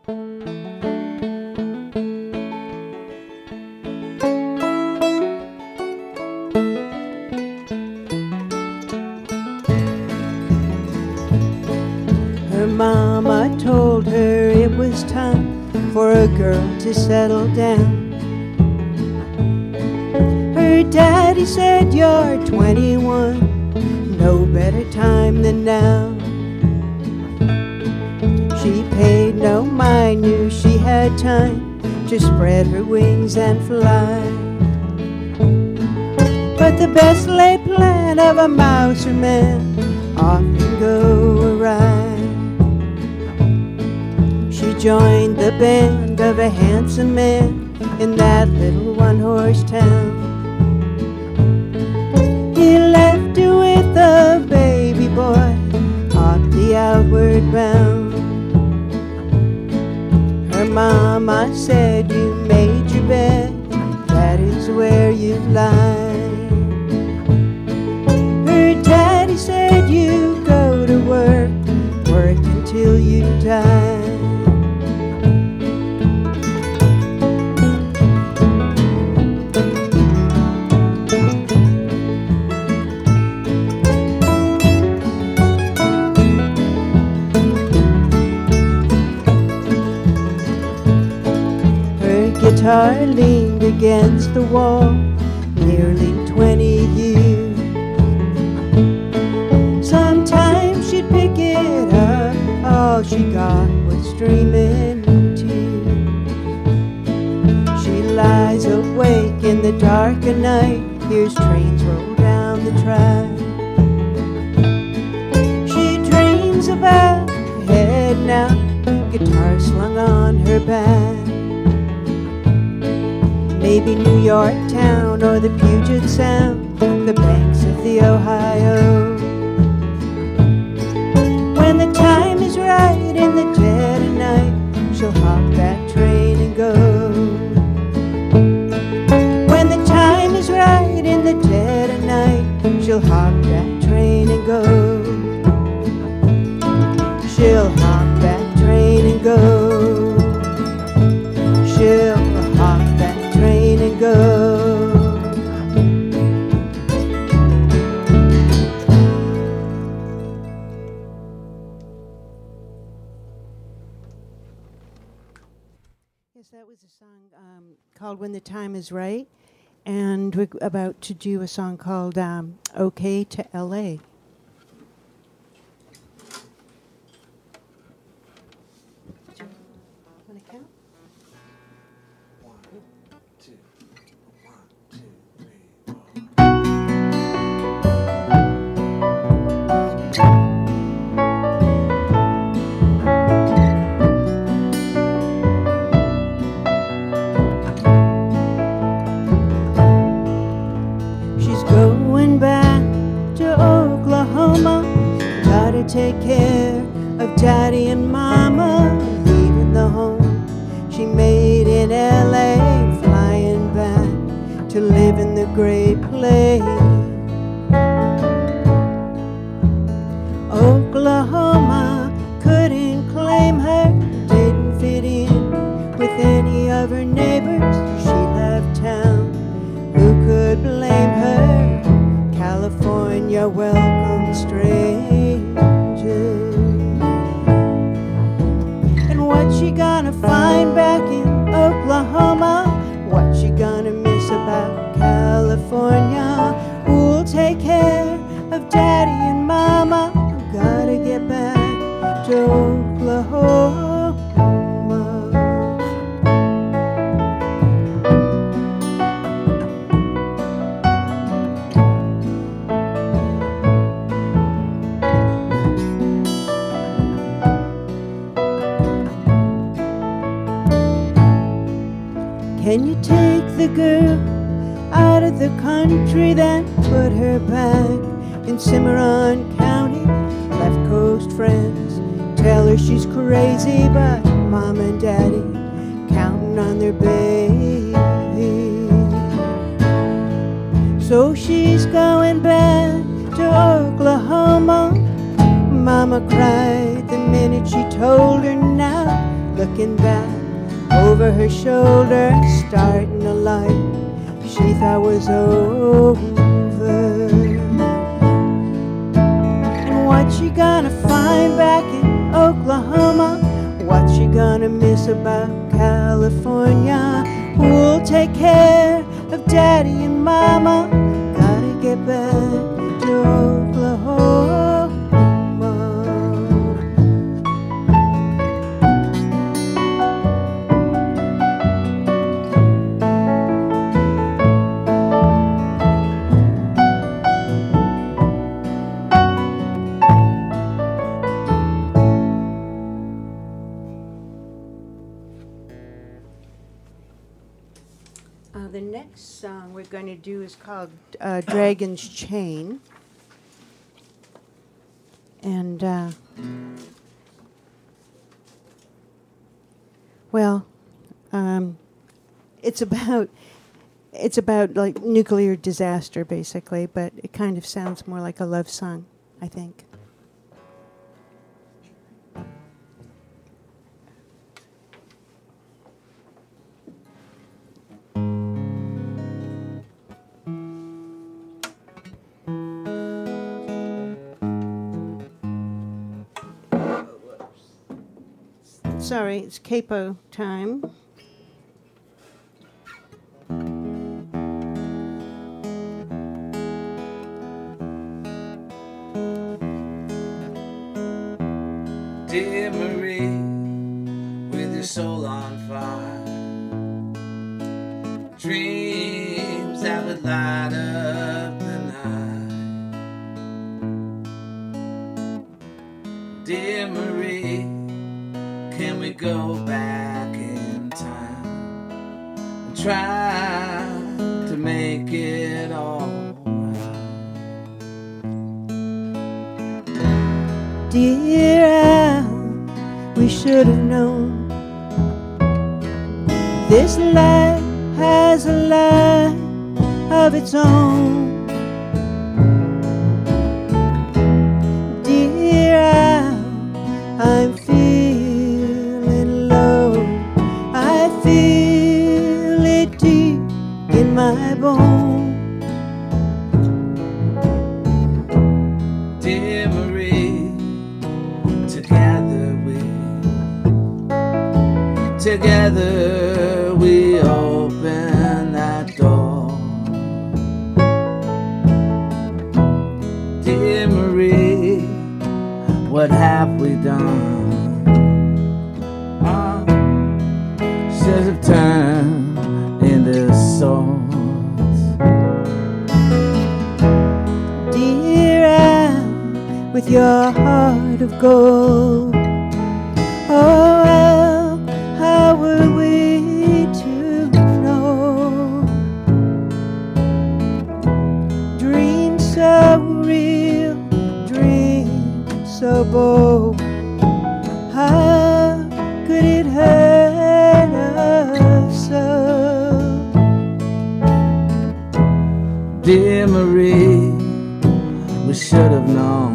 Her mama told her it was time for a girl to settle down. Her daddy said, "You're 21, no better time than now." She paid no mind, knew she had time to spread her wings and fly. But the best laid plan of a mouse or man often go awry. She joined the band of a handsome man in that little one-horse town. He left her with a baby boy off the outward bound. Her mama said, "You made your bed, that is where you lie." Her daddy said, "You go to work, work until you die." Guitar leaned against the wall nearly 20 years. Sometimes she'd pick it up, all she got was streaming tears. She lies awake in the dark of night, hears trains roll down the track. She dreams about a head now, guitar slung on her back. Maybe New York town or the Puget Sound, the banks of the Ohio. When the time is right in the dead of night, she'll hop that train and go. When the time is right in the dead of night, she'll hop that train and go. She'll hop that train and go. She'll hop that train and go. Yes, that was a song called "When the Time Is Right," and we're about to do a song called "Okay to L.A." Want to count? Take care of Daddy and Mama, leaving the home she made in L.A., flying back to live in the Great Plains. Oklahoma couldn't claim her, didn't fit in with any of her neighbors. She left town, who could blame her? California welcomed strangers. And what's she gonna find back in Oklahoma? What's she gonna miss about California? Who'll take care of Daddy and Mama? Gotta get back to Oklahoma. Can you take the girl out of the country, then put her back in Cimarron County? Left coast friends tell her she's crazy, but Mom and Daddy counting on their baby. So she's going back to Oklahoma. Mama cried the minute she told her now. Look looking back over her shoulder, starting a light she thought was over. And what she gonna find back in Oklahoma? What she gonna miss about California? Who'll take care of Daddy and Mama? Gotta get back to Oklahoma. The next song we're going to do is called Dragon's Chain. And, well, it's about like nuclear disaster, basically, but it kind of sounds more like a love song, I think. Sorry, it's capo time. Dear Marie, with your soul on fire, dreams that would light up the night. Dear Marie, can we go back in time and try to make it all right? Dear Al, we should have known this life has a life of its own. Dear Al, I'm feeling low. I feel it deep in my bone. Dear Marie, together we open that door. Dear Marie, what have we done? Should have turned into swords. Dear Al, with your heart of gold, oh Al, how were we to know? Dreams so real, dreams so bold, how could it hurt us so? Dear Marie, we should have known.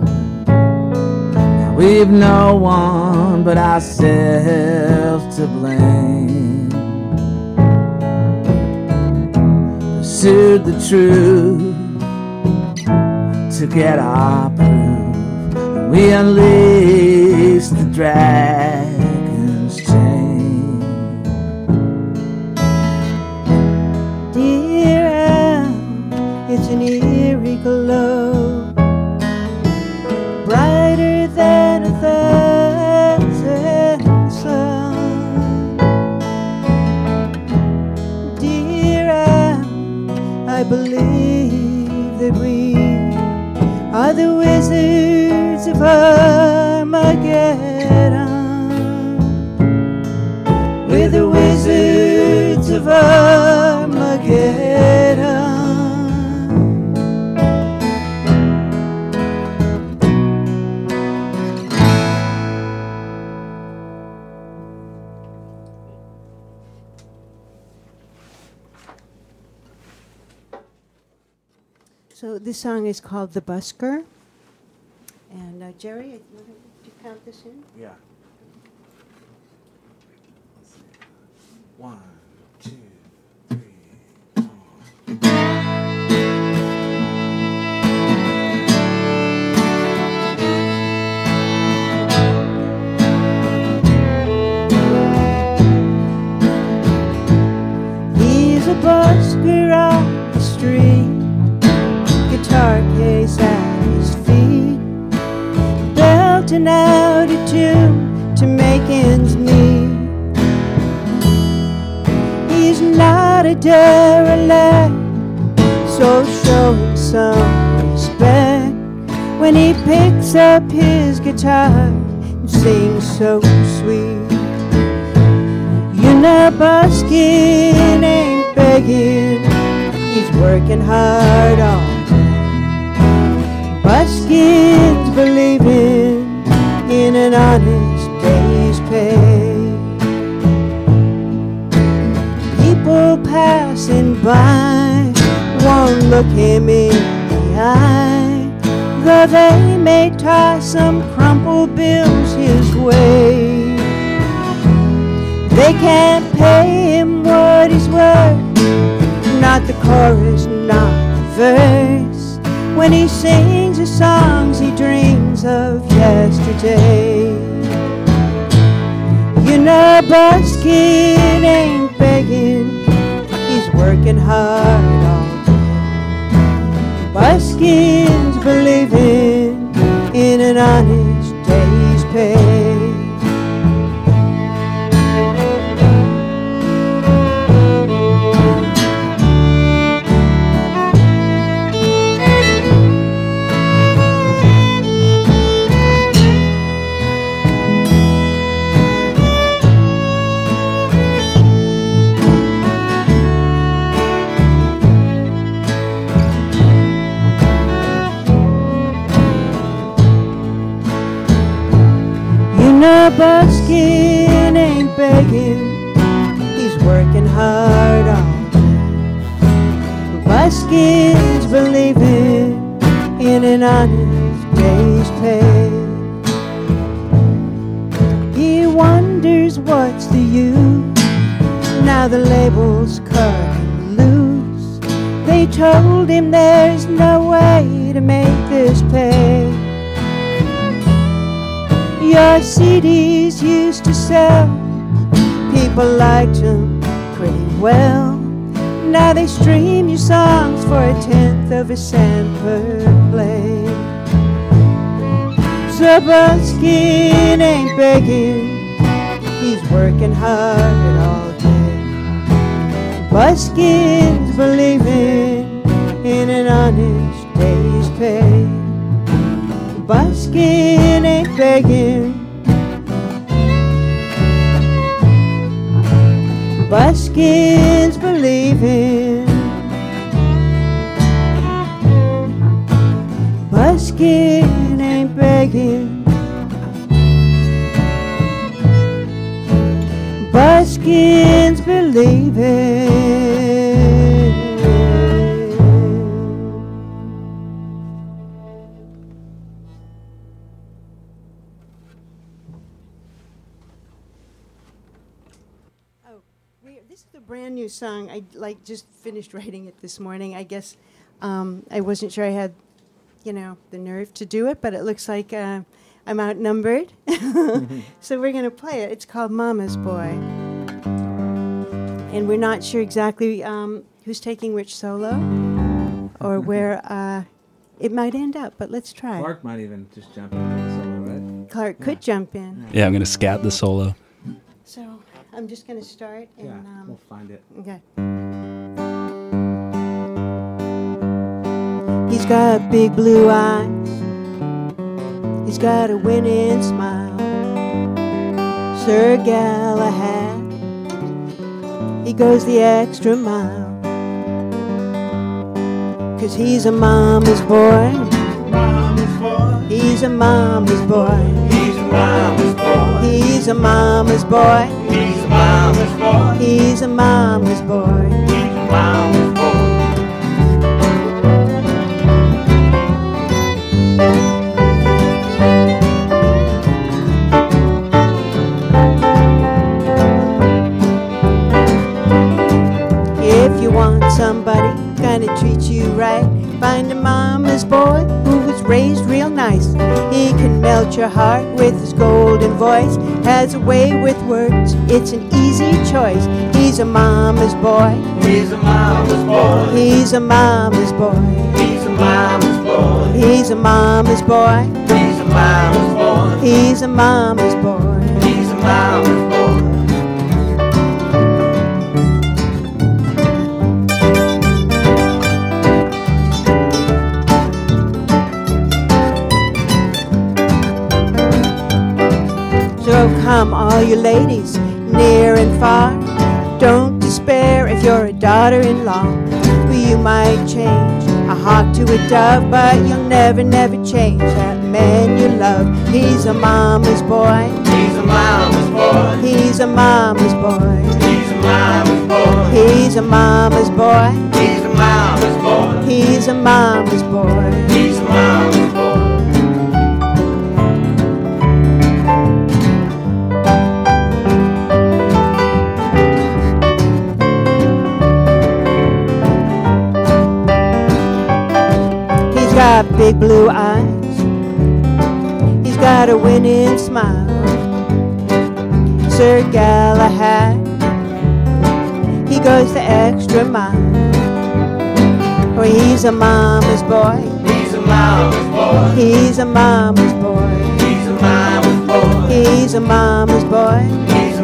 Now we've no one but ourselves to blame. Pursued the truth to get our proof, and we unleashed the dragon's chain. Dear Al, it's an eerie glow, brighter than 1,000 suns. Dear Al, I believe that we are the wizards of Armageddon. We're the wizards of Armageddon. So this song is called The Busker. And Jerry, did you count this in? Yeah. 1, 2, 3, 4. He's a busker on the street, guitar case at his feet, belting out a tune to make ends meet. He's not a derelict, so show him some respect when he picks up his guitar and sings so sweet. You're not busking, ain't begging, he's working hard all day. Buskin's believing in an honest day's pay. People passing by won't look him in the eye, though they may toss some crumpled bills his way. They can't pay him what he's worth, not the chorus, not the verse, when he sings the songs he dreams of yesterday. You know, busking ain't begging, he's working hard all day. Buskin's believing in an honest day's pay. Buskin ain't begging, he's working hard all day. Buskin's believing in an honest day's pay. He wonders what's the use, now the label's cut him loose. They told him there's no way to make this pay. Your CDs used to sell, people liked them pretty well. Now they stream your songs for 1/10 of a cent per play. So Buskin ain't begging, he's working hard all day. Buskin's believing in an honest day's pay. Buskin ain't begging, Buskin's believing. Buskin ain't begging, Buskin's believing. This is a brand new song. I just finished writing it this morning. I guess I wasn't sure I had, the nerve to do it, but it looks like I'm outnumbered. So we're going to play it. It's called Mama's Boy. And we're not sure exactly who's taking which solo or where it might end up, but let's try. Clark might even just jump in for the solo, right? Clark could jump in. Yeah, I'm going to scat the solo. So I'm just going to start. And, we'll find it. Okay. He's got big blue eyes. He's got a winning smile. Sir Galahad, he goes the extra mile. 'Cause he's a mama's boy. He's a mama's boy. He's a mama's boy. He's a mama's boy. He's a mama's boy. He's a mama's boy. He's a mama's boy. Find a mama's boy who was raised real nice. He can melt your heart with his golden voice. Has a way with words, it's an easy choice. He's a mama's boy. He's a mama's boy. He's a mama's boy. He's a mama's boy. He's a mama's boy. He's a mama's boy. He's a mama's boy. He's a mama's boy. So come all you ladies, near and far. Don't despair if you're a daughter-in-law. For you might change a hawk to a dove, but you'll never, never change that man you love. He's a mama's boy. He's a mama's boy. He's a mama's boy. He's a mama's boy. He's a mama's boy. He's a mama's boy. He's a mama's boy. He's a mama's boy. He's got big blue eyes. He's got a winning smile. Sir Galahad, he goes the extra mile. Oh, he's a mama's boy. He's a mama's boy. He's a mama's boy. He's a mama's boy. He's a mama's boy. He's